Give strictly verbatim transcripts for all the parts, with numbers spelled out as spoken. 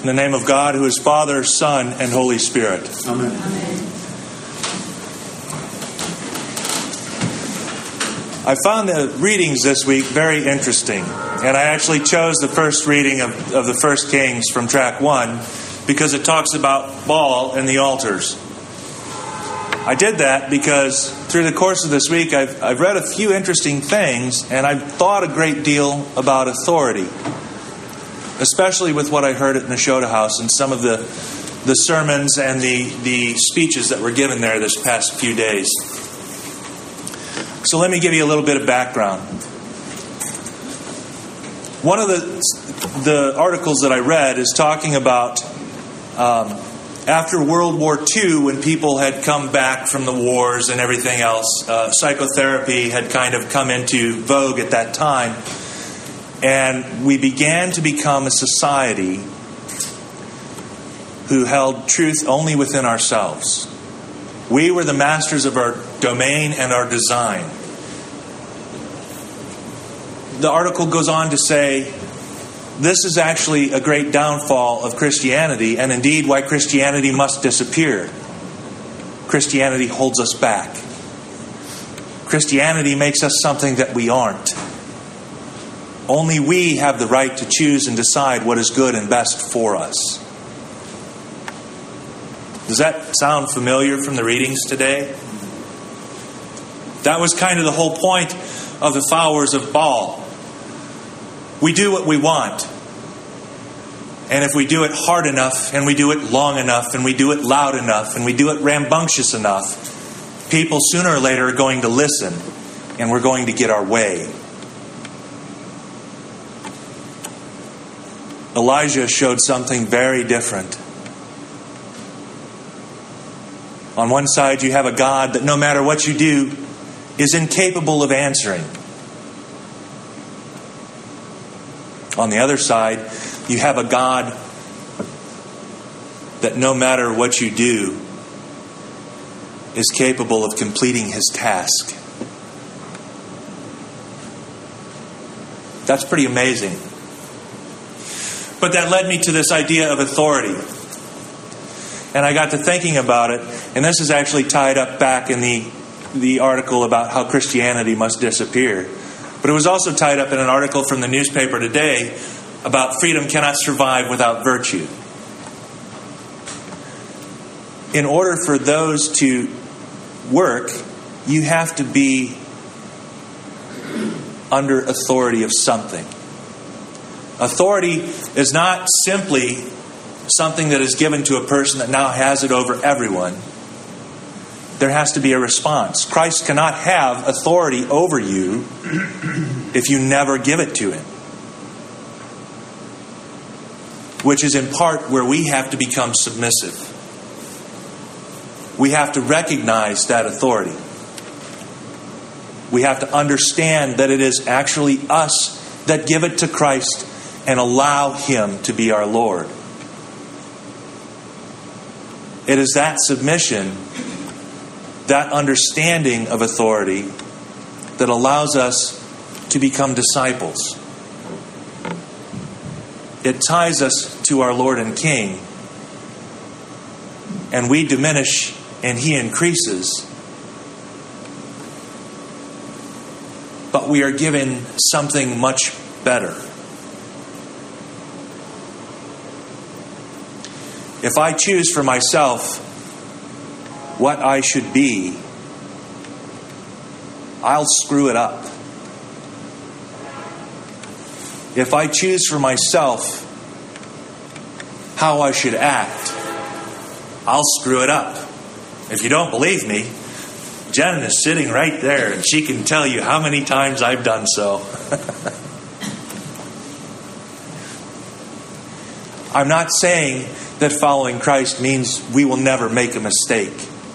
In the name of God, who is Father, Son, and Holy Spirit. Amen. I found the readings this week very interesting. And I actually chose the first reading of, of the First Kings from track one because it talks about Baal and the altars. I did that because through the course of this week I've, I've read a few interesting things and I've thought a great deal about authority. Especially with what I heard at Nashotah House and some of the the sermons and the, the speeches that were given there this past few days. So let me give you a little bit of background. One of the the articles that I read is talking about um, after World War Two, when people had come back from the wars and everything else, uh, psychotherapy had kind of come into vogue at that time. And we began to become a society who held truth only within ourselves. We were the masters of our domain and our design. The article goes on to say, this is actually a great downfall of Christianity, and indeed why Christianity must disappear. Christianity holds us back. Christianity makes us something that we aren't. Only we have the right to choose and decide what is good and best for us. Does that sound familiar from the readings today? That was kind of the whole point of the followers of Baal. We do what we want. And if we do it hard enough, and we do it long enough, and we do it loud enough, and we do it rambunctious enough, people sooner or later are going to listen, and we're going to get our way. Elijah showed something very different. On one side, you have a God that no matter what you do, is incapable of answering. On the other side, you have a God that no matter what you do, is capable of completing His task. That's pretty amazing. But that led me to this idea of authority. And I got to thinking about it, and this is actually tied up back in the, the article about how Christianity must disappear. But it was also tied up in an article from the newspaper today about freedom cannot survive without virtue. In order for those to work, you have to be under authority of something. Authority is not simply something that is given to a person that now has it over everyone. There has to be a response. Christ cannot have authority over you if you never give it to Him. Which is in part where we have to become submissive. We have to recognize that authority. We have to understand that it is actually us that give it to Christ and allow Him to be our Lord. It is that submission, that understanding of authority, that allows us to become disciples. It ties us to our Lord and King, and we diminish and He increases. But we are given something much better. If I choose for myself what I should be, I'll screw it up. If I choose for myself how I should act, I'll screw it up. If you don't believe me, Jen is sitting right there and she can tell you how many times I've done so. I'm not saying that following Christ means we will never make a mistake.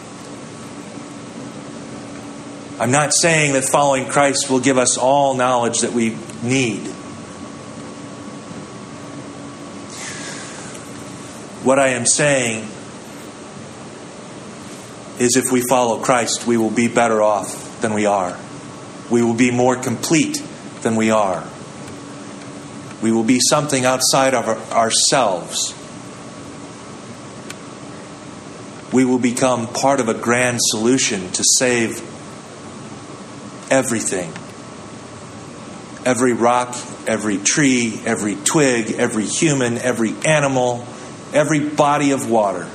I'm not saying that following Christ will give us all knowledge that we need. What I am saying is if we follow Christ, we will be better off than we are. We will be more complete than we are. We will be something outside of our, ourselves we will become part of a grand solution to save everything. Every rock, every tree, every twig, every human, every animal, every body of water,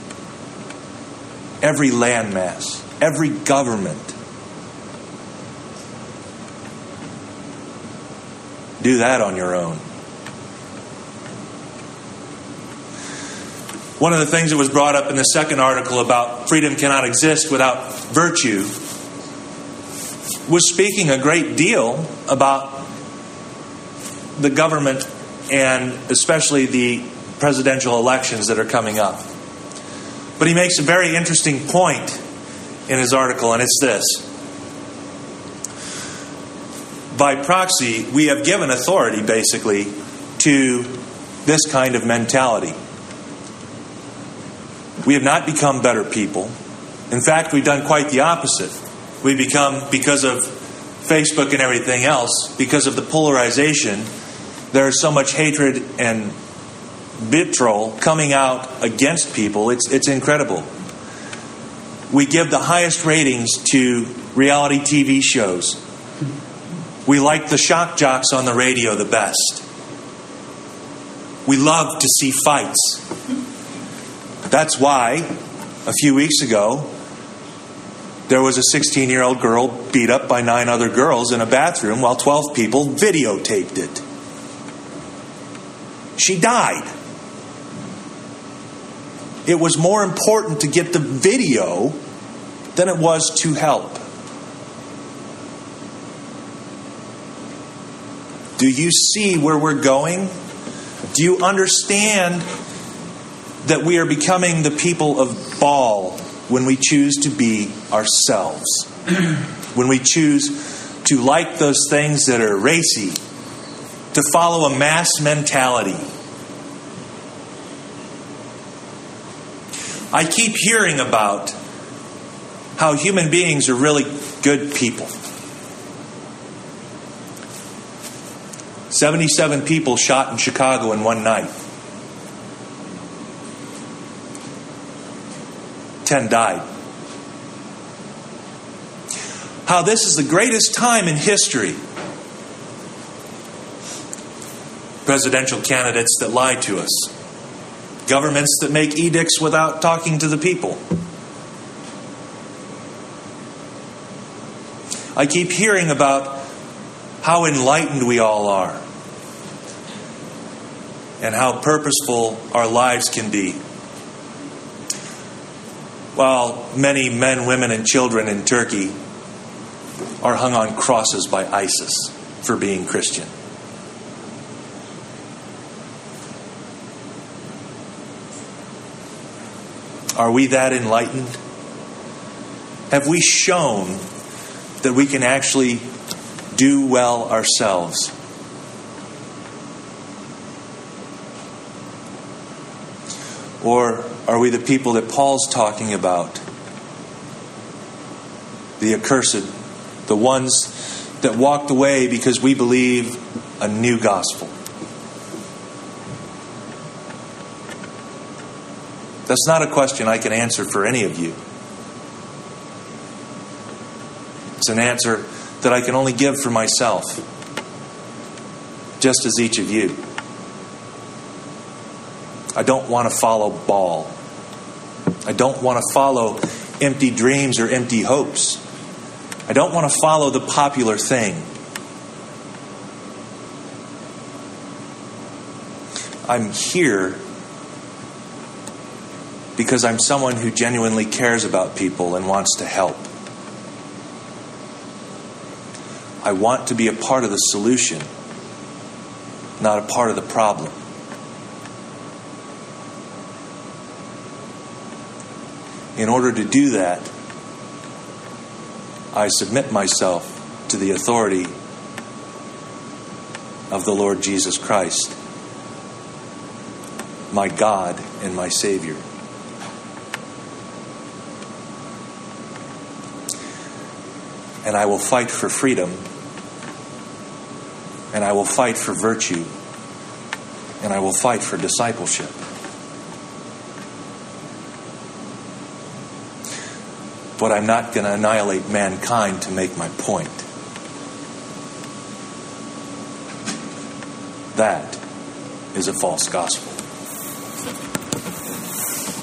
every landmass, every government. Do that on your own. One of the things that was brought up in the second article about freedom cannot exist without virtue was speaking a great deal about the government and especially the presidential elections that are coming up. But he makes a very interesting point in his article, and it's this. By proxy, we have given authority, basically, to this kind of mentality. We have not become better people. In fact, we've done quite the opposite. We've become, because of Facebook and everything else, because of the polarization, there is so much hatred and vitriol coming out against people. It's, it's incredible. We give the highest ratings to reality T V shows. We like the shock jocks on the radio the best. We love to see fights. That's why, a few weeks ago, there was a sixteen-year-old girl beat up by nine other girls in a bathroom while twelve people videotaped it. She died. It was more important to get the video than it was to help. Do you see where we're going? Do you understand that we are becoming the people of Baal when we choose to be ourselves? When we choose to like those things that are racy, to follow a mass mentality. I keep hearing about how human beings are really good people. seventy-seven people shot in Chicago in one night. ten died. How this is the greatest time in history. Presidential candidates that lie to us. Governments that make edicts without talking to the people. I keep hearing about how enlightened we all are. And how purposeful our lives can be. While many men, women, and children in Turkey are hung on crosses by ISIS for being Christian. Are we that enlightened? Have we shown that we can actually do well ourselves? Or are we the people that Paul's talking about? The accursed, the ones that walked away because we believe a new gospel. That's not a question I can answer for any of you. It's an answer that I can only give for myself, just as each of you. I don't want to follow Baal. I don't want to follow empty dreams or empty hopes. I don't want to follow the popular thing. I'm here because I'm someone who genuinely cares about people and wants to help. I want to be a part of the solution, not a part of the problem. In order to do that, I submit myself to the authority of the Lord Jesus Christ, my God and my Savior. And I will fight for freedom, and I will fight for virtue, and I will fight for discipleship. but I'm not going to annihilate mankind to make my point. That is a false gospel.